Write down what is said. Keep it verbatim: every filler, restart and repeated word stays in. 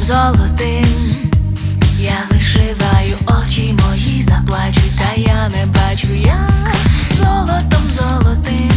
золотим. Я вишиваю, очі мої заплачуть, та я не бачу, як золотом золотим